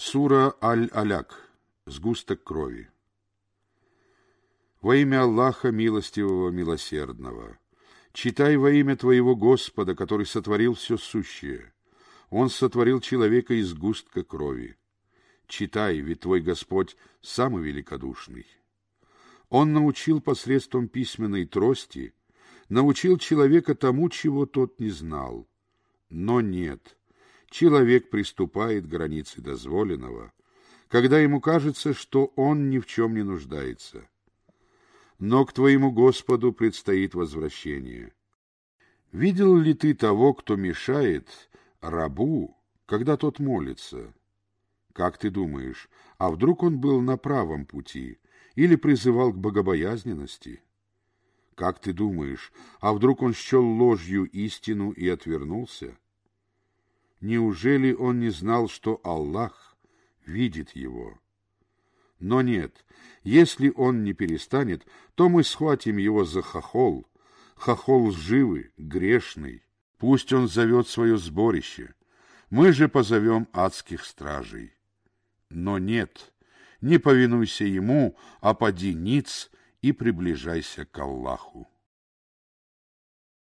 Сура Аль-Аляк. Сгусток крови. Во имя Аллаха Милостивого, Милосердного. Читай во имя Твоего Господа, который сотворил все сущее. Он сотворил человека из сгустка крови. Читай, ведь Твой Господь самый великодушный. Он научил посредством письменной трости, научил человека тому, чего тот не знал. Но нет, человек приступает к границе дозволенного, когда ему кажется, что он ни в чем не нуждается. Но к Твоему Господу предстоит возвращение. Видел ли ты того, кто мешает рабу, когда тот молится? Как ты думаешь, а вдруг он был на правом пути или призывал к богобоязненности? Как ты думаешь, а вдруг он счел ложью истину и отвернулся? Неужели он не знал, что Аллах видит его? Но нет, если он не перестанет, то мы схватим его за хохол лживый, грешный. Пусть он зовет свое сборище, мы же позовем адских стражей. Но нет, не повинуйся ему, а поди ниц и приближайся к Аллаху.